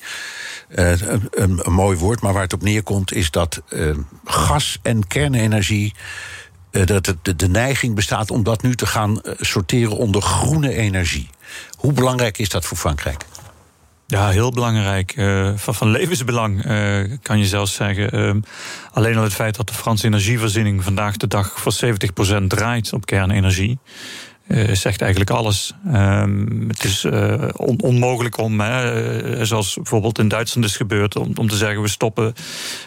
Een mooi woord, maar waar het op neerkomt is dat gas en kernenergie, dat de neiging bestaat om dat nu te gaan sorteren onder groene energie. Hoe belangrijk is dat voor Frankrijk? Ja, heel belangrijk. Van levensbelang, kan je zelfs zeggen. Alleen al het feit dat de Franse energievoorziening vandaag de dag voor 70% draait op kernenergie, zegt eigenlijk alles. Het is onmogelijk om, zoals bijvoorbeeld in Duitsland is gebeurd, om te zeggen we stoppen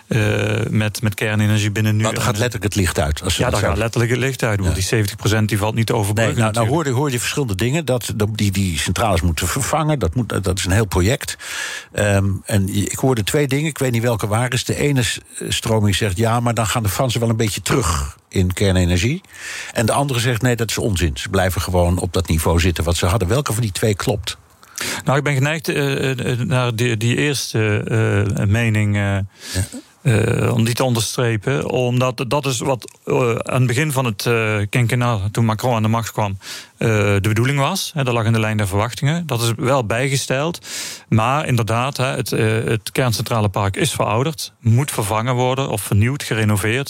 met kernenergie binnen nu. Maar dan gaat letterlijk het licht uit. Ja, dan gaat letterlijk het licht uit. Want die 70% die valt niet te overbruggen. Nee, nou hoor je verschillende dingen. Die centrales moeten vervangen. Dat is een heel project. En ik hoorde twee dingen. Ik weet niet welke waar is. De ene stroming zegt ja, maar dan gaan de Fransen wel een beetje terug in kernenergie. En de andere zegt nee, dat is onzin. Ze blijven gewoon op dat niveau zitten wat ze hadden. Welke van die twee klopt? Nou, ik ben geneigd naar die eerste mening om die te onderstrepen. Omdat dat is wat aan het begin van het quinquennat, toen Macron aan de macht kwam, de bedoeling was. Dat lag in de lijn der verwachtingen. Dat is wel bijgesteld. Maar inderdaad, het kerncentralepark is verouderd. Moet vervangen worden of vernieuwd, gerenoveerd.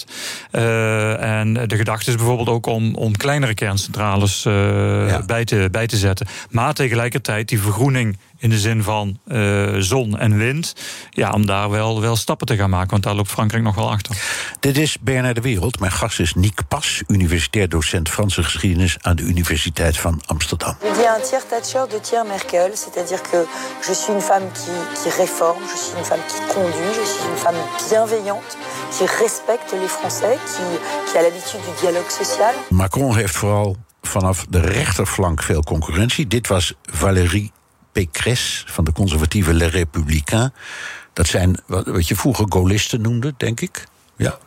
En de gedachte is bijvoorbeeld ook om kleinere kerncentrales bij te zetten. Maar tegelijkertijd die vergroening in de zin van zon en wind, ja, om daar wel stappen te gaan maken. Want daar loopt Frankrijk nog wel achter. Dit is BNR De Wereld. Mijn gast is Nick Pas, universitair docent Franse geschiedenis aan de Universiteit van Amsterdam. Je dis un tiers Thatcher, deux tiers Merkel. C'est-à-dire que je suis une femme qui réforme, je suis une femme qui conduit, je suis une femme bienveillante, qui respecte les Français, qui a l'habitude du dialogue social. Macron heeft vooral vanaf de rechterflank veel concurrentie. Dit was Valérie Pécresse van de conservatieve Les Républicains. Dat zijn wat je vroeger gaullisten noemde, denk ik. Ja.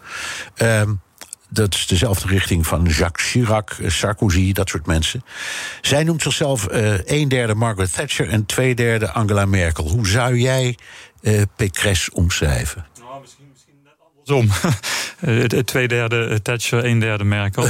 Dat is dezelfde richting van Jacques Chirac, Sarkozy, dat soort mensen. Zij noemt zichzelf 1/3 Margaret Thatcher en 2/3 Angela Merkel. Hoe zou jij Pécresse omschrijven? Nou, misschien net anders Andersom. 2/3 Thatcher, 1/3 Merkel.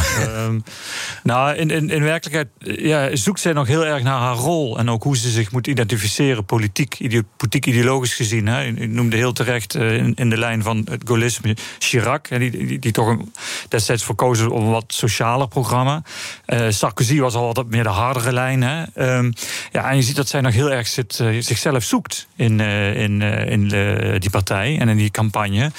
In werkelijkheid zoekt zij nog heel erg naar haar rol. En ook hoe ze zich moet identificeren politiek ideologisch gezien. Hè. U noemde heel terecht in de lijn van het gaullisme Chirac. Die toch destijds verkozen op een wat socialer programma. Sarkozy was al wat meer de hardere lijn. Hè. En je ziet dat zij nog heel erg zichzelf zoekt in die partij en in die campagne.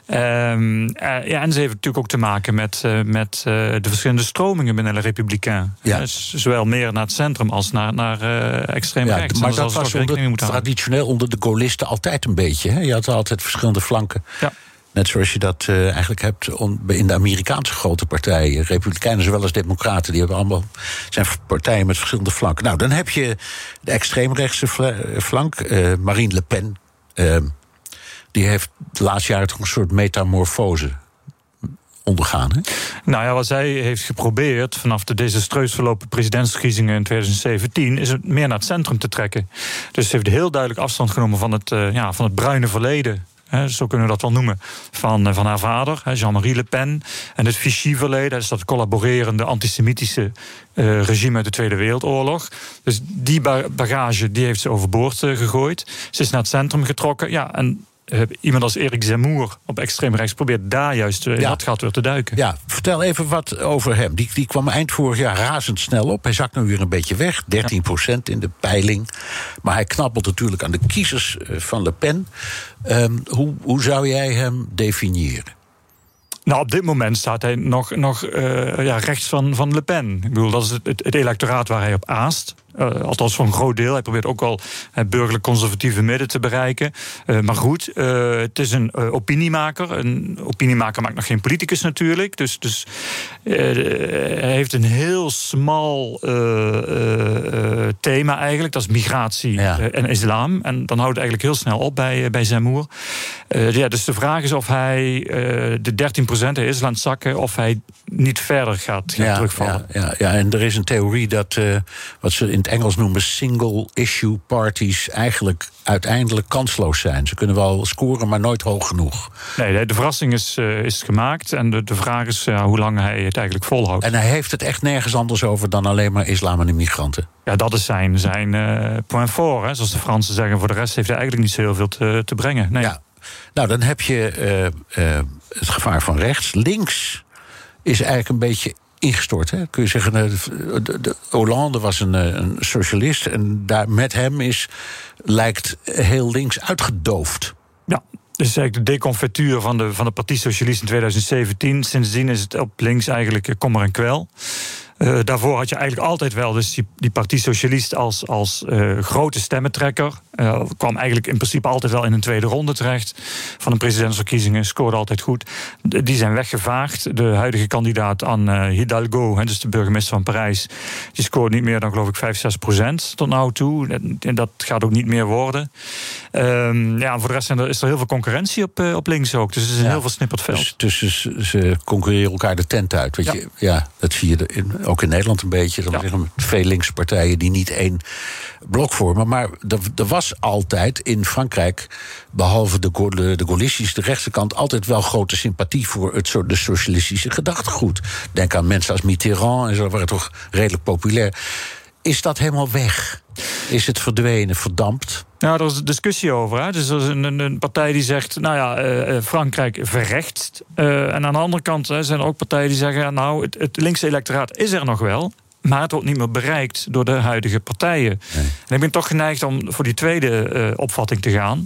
En ze heeft natuurlijk ook te maken met de verschillende stromingen binnen de Republikein. Ja. Zowel meer naar het centrum als naar extreem rechts. Maar dat was traditioneel onder de Gaullisten altijd een beetje. Hè? Je had altijd verschillende flanken. Ja. Net zoals je dat eigenlijk hebt in de Amerikaanse grote partijen. Republikeinen zowel als democraten. Die zijn partijen met verschillende flanken. Nou, dan heb je de extreemrechtse flank. Marine Le Pen. Die heeft de laatste jaren toch een soort metamorfose ondergaan. Hè? Nou ja, wat zij heeft geprobeerd vanaf de desastreus verlopen presidentsverkiezingen in 2017... is het meer naar het centrum te trekken. Dus ze heeft heel duidelijk afstand genomen van het bruine verleden. Zo kunnen we dat wel noemen. Van haar vader, Jean-Marie Le Pen. En het Vichy-verleden, dat is dat collaborerende antisemitische regime uit de Tweede Wereldoorlog. Dus die bagage die heeft ze overboord gegooid. Ze is naar het centrum getrokken. Ja, en iemand als Eric Zemmour op extreem rechts probeert daar juist in dat gat weer te duiken. Ja, vertel even wat over hem. Die kwam eind vorig jaar razendsnel op. Hij zakt nu weer een beetje weg, 13% in de peiling. Maar hij knabbelt natuurlijk aan de kiezers van Le Pen. Hoe zou jij hem definiëren? Nou, op dit moment staat hij nog rechts van Le Pen. Ik bedoel, dat is het electoraat waar hij op aast. Althans voor een groot deel. Hij probeert ook wel het burgerlijk-conservatieve midden te bereiken. Maar goed, het is een opiniemaker. Een opiniemaker maakt nog geen politicus natuurlijk. Dus hij heeft een heel smal thema eigenlijk. Dat is migratie en islam. En dan houdt het eigenlijk heel snel op bij Zemmour. Dus de vraag is of hij de 13% is aan het zakken, of hij niet verder gaat terugvallen. Ja, en er is een theorie dat wat ze in het Engels noemen single-issue parties eigenlijk uiteindelijk kansloos zijn. Ze kunnen wel scoren, maar nooit hoog genoeg. Nee, de verrassing is gemaakt. En de vraag is hoe lang hij het eigenlijk volhoudt. En hij heeft het echt nergens anders over dan alleen maar islam en immigranten. Ja, dat is zijn point fort, hè, zoals de Fransen zeggen. Voor de rest heeft hij eigenlijk niet zo heel veel te brengen. Nee. Ja. Nou, dan heb je het gevaar van rechts. Links is eigenlijk een beetje ingestort. Hè? Kun je zeggen, de Hollande was een socialist en met hem lijkt heel links uitgedoofd. Ja. Dus eigenlijk de deconfituur van de Parti Socialiste in 2017. Sindsdien is het op links eigenlijk kommer en kwel. Daarvoor had je eigenlijk altijd wel dus die Parti Socialiste als grote stemmentrekker. Kwam eigenlijk in principe altijd wel in een tweede ronde terecht van de presidentsverkiezingen. Scoorde altijd goed. Die zijn weggevaagd. De huidige kandidaat Anne Hidalgo, dus de burgemeester van Parijs, die scoort niet meer dan geloof ik 5-6% tot nu toe. En dat gaat ook niet meer worden. Voor de rest is er heel veel concurrentie op links ook. Dus het is een heel versnipperd veld. Dus ze concurreren elkaar de tent uit. Weet je? Dat zie je ook in Nederland een beetje. Dan zeggen veel linkse partijen die niet één blok vormen. Maar er was altijd in Frankrijk, behalve de gaullistische, de rechtse kant, altijd wel grote sympathie voor de socialistische gedachtegoed. Denk aan mensen als Mitterrand en zo, waren toch redelijk populair. Is dat helemaal weg? Is het verdwenen, verdampt? Nou, er is een discussie over. Hè? Dus er is een partij die zegt, Frankrijk verrechtst. En aan de andere kant zijn er ook partijen die zeggen, het linkse electoraat is er nog wel, maar het wordt niet meer bereikt door de huidige partijen. Nee. En ik ben toch geneigd om voor die tweede opvatting te gaan.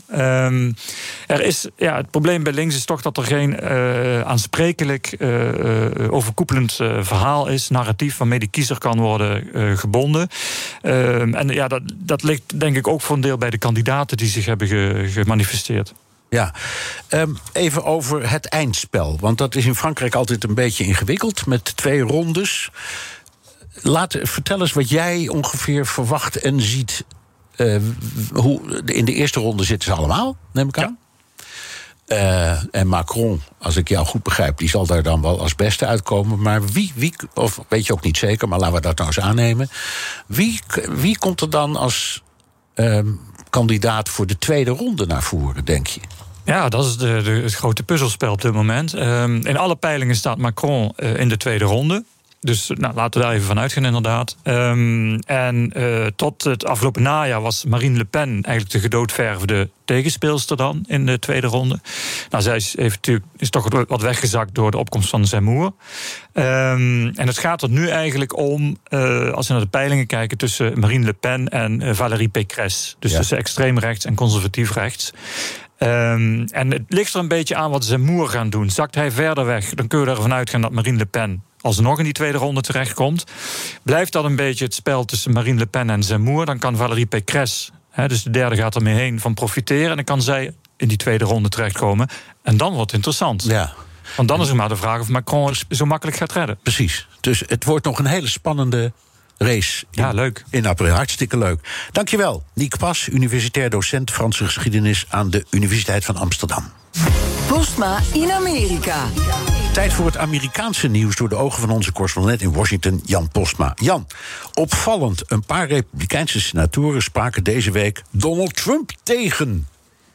Het probleem bij links is toch dat er geen aansprekelijk overkoepelend verhaal is, narratief, waarmee die kiezer kan worden gebonden. Dat ligt denk ik ook voor een deel bij de kandidaten die zich hebben gemanifesteerd. Ja, even over het eindspel. Want dat is in Frankrijk altijd een beetje ingewikkeld, met 2 rondes. Vertel eens wat jij ongeveer verwacht en ziet. Hoe in de eerste ronde zitten ze allemaal, neem ik aan. En Macron, als ik jou goed begrijp, die zal daar dan wel als beste uitkomen. Maar wie of weet je ook niet zeker, maar laten we dat nou eens aannemen. Wie komt er dan als kandidaat voor de tweede ronde naar voren, denk je? Ja, dat is het grote puzzelspel op dit moment. In alle peilingen staat Macron in de tweede ronde. Dus laten we daar even van uitgaan, inderdaad. Tot het afgelopen najaar was Marine Le Pen eigenlijk de gedoodverfde tegenspeelster dan in de tweede ronde. Zij is toch wat weggezakt door de opkomst van Zemmour. En het gaat er nu eigenlijk om, als we naar de peilingen kijken, tussen Marine Le Pen en Valérie Pécresse. Dus tussen extreem rechts en conservatief rechts. En het ligt er een beetje aan wat Zemmour gaat doen. Zakt hij verder weg, dan kun je ervan uitgaan dat Marine Le Pen alsnog in die tweede ronde terechtkomt. Blijft dat een beetje het spel tussen Marine Le Pen en Zemmour, dan kan Valérie Pécresse, dus de derde gaat ermee heen, van profiteren. En dan kan zij in die tweede ronde terechtkomen. En dan wordt het interessant. Ja. Want dan is er maar de vraag of Macron het zo makkelijk gaat redden. Precies. Dus het wordt nog een hele spannende race. Leuk. In april. Hartstikke leuk. Dankjewel, Niek Pas, universitair docent Franse geschiedenis aan de Universiteit van Amsterdam. Postma in Amerika. Tijd voor het Amerikaanse nieuws door de ogen van onze correspondent in Washington, Jan Postma. Jan, opvallend, een paar Republikeinse senatoren spraken deze week Donald Trump tegen.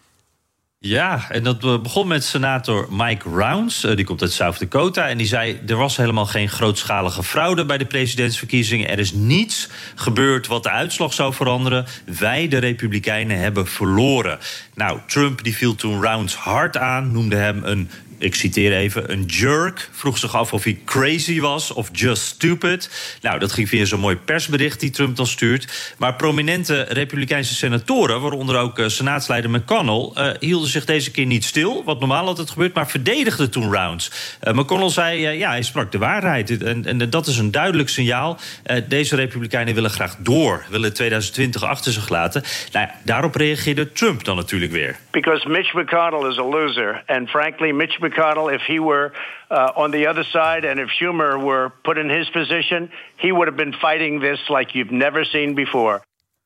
Ja, en dat begon met senator Mike Rounds. Die komt uit South Dakota. En die zei, er was helemaal geen grootschalige fraude bij de presidentsverkiezingen. Er is niets gebeurd wat de uitslag zou veranderen. Wij, de Republikeinen, hebben verloren. Nou, Trump die viel toen Rounds hard aan, noemde hem een, ik citeer even, een jerk. Vroeg zich af of hij crazy was of just stupid. Nou, dat ging via zo'n mooi persbericht die Trump dan stuurt. Maar prominente Republikeinse senatoren, waaronder ook senaatsleider McConnell, hielden zich deze keer niet stil, wat normaal altijd gebeurt, maar verdedigde toen Rounds. McConnell zei, hij sprak de waarheid. En dat is een duidelijk signaal. Deze Republikeinen willen graag door, willen 2020 achter zich laten. Nou, daarop reageerde Trump dan natuurlijk weer. Because Mitch McConnell is a loser. And frankly, Mitch McConnell, if he were on the other side and if Schumer were put in his position, he would have been fighting this like you've never seen before.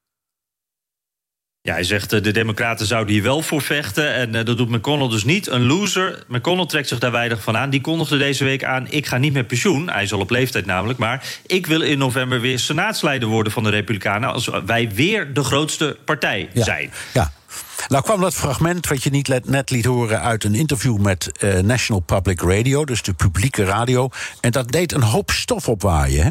Ja, hij zegt de Democraten zouden hier wel voor vechten. En dat doet McConnell dus niet. Een loser. McConnell trekt zich daar weinig van aan. Die kondigde deze week aan, ik ga niet met pensioen. Hij is al op leeftijd namelijk. Maar ik wil in november weer senaatsleider worden van de Republikeinen, als wij weer de grootste partij zijn. Ja. Nou kwam dat fragment wat je net liet horen uit een interview met National Public Radio, dus de publieke radio. En dat deed een hoop stof opwaaien, hè?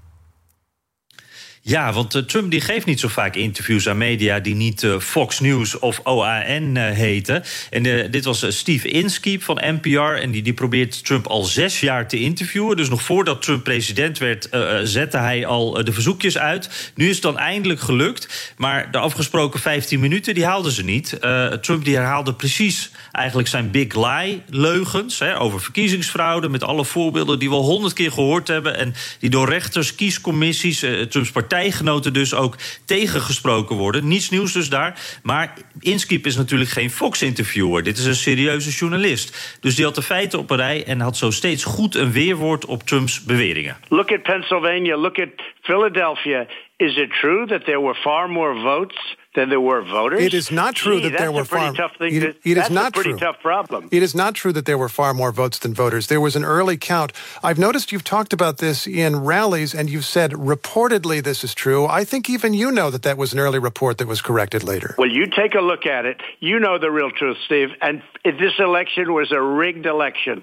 Ja, want Trump die geeft niet zo vaak interviews aan media die niet Fox News of OAN heten. En dit was Steve Inskeep van NPR. En die probeert Trump al 6 jaar te interviewen. Dus nog voordat Trump president werd, zette hij al de verzoekjes uit. Nu is het dan eindelijk gelukt. Maar de afgesproken 15 minuten, die haalden ze niet. Trump die herhaalde precies eigenlijk zijn big lie leugens over verkiezingsfraude, met alle voorbeelden die we al 100 keer gehoord hebben en die door rechters, kiescommissies, Trumps partijgenoten dus ook tegengesproken worden. Niets nieuws dus daar. Maar Inskeep is natuurlijk geen Fox-interviewer. Dit is een serieuze journalist. Dus die had de feiten op een rij en had zo steeds goed een weerwoord op Trumps beweringen. Look at Pennsylvania, look at Philadelphia. Is it true that there were far more votes than there were voters? It is not true that there were far. That's a pretty tough problem. It is not true that there were far more votes than voters. There was an early count. I've noticed you've talked about this in rallies, and you've said reportedly this is true. I think even you know that was an early report that was corrected later. Well, you take a look at it. You know the real truth, Steve. And this election was a rigged election.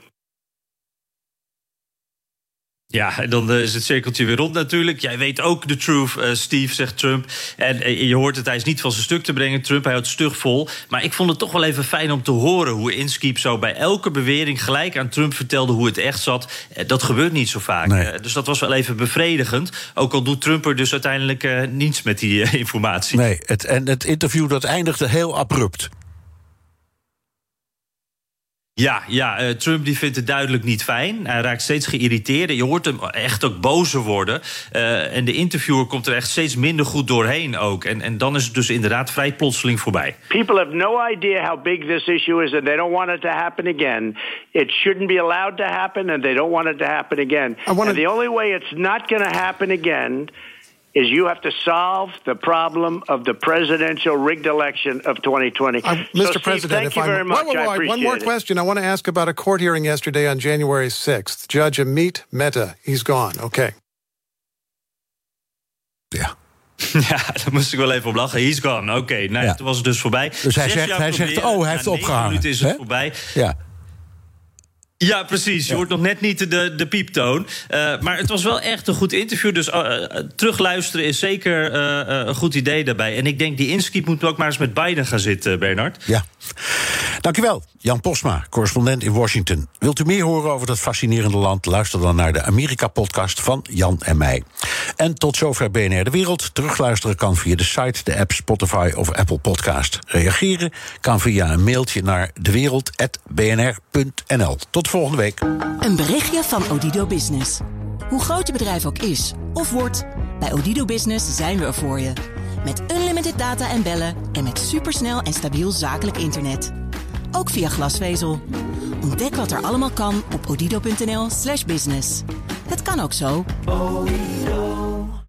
Ja, en dan is het cirkeltje weer rond natuurlijk. Jij weet ook de truth, Steve, zegt Trump. En je hoort het, hij is niet van zijn stuk te brengen, Trump. Hij houdt stug vol. Maar ik vond het toch wel even fijn om te horen hoe Inskeep zo bij elke bewering gelijk aan Trump vertelde hoe het echt zat. Dat gebeurt niet zo vaak. Nee. Dus dat was wel even bevredigend. Ook al doet Trump er dus uiteindelijk niets met die informatie. Nee, het interview dat eindigde heel abrupt. Ja, Trump die vindt het duidelijk niet fijn. Hij raakt steeds geïrriteerd. Je hoort hem echt ook bozer worden. En de interviewer komt er echt steeds minder goed doorheen ook. En dan is het dus inderdaad vrij plotseling voorbij. People have no idea how big this issue is and they don't want it to happen again. It shouldn't be allowed to happen and they don't want it to happen again. And the only way it's not going to happen again is you have to solve the problem of the presidential rigged election of 2020. Mr. President, thank you very much. I appreciate one more question. I want to ask about a court hearing yesterday on January 6th. Judge Amit Mehta, he's gone. Okay. Ja. Ja, daar moest ik wel even op lachen. He's gone. Oké, toen was het dus voorbij. Dus hij zegt, hij heeft opgehangen. Minuten is het voorbij. Ja. Ja, precies. Je hoort nog net niet de pieptoon. Maar het was wel echt een goed interview. Dus terugluisteren is zeker een goed idee daarbij. En ik denk, die Inskeep moet ook maar eens met Biden gaan zitten, Bernard. Ja. Dankjewel, Jan Posma, correspondent in Washington. Wilt u meer horen over dat fascinerende land? Luister dan naar de Amerika-podcast van Jan en mij. En tot zover BNR De Wereld. Terugluisteren kan via de site, de app, Spotify of Apple Podcast. Reageren kan via een mailtje naar dewereld@bnr.nl. Tot volgende week. Een berichtje van Odido Business. Hoe groot je bedrijf ook is of wordt, bij Odido Business zijn we er voor je. Met unlimited data en bellen en met supersnel en stabiel zakelijk internet. Ook via glasvezel. Ontdek wat er allemaal kan op odido.nl/business. Het kan ook zo.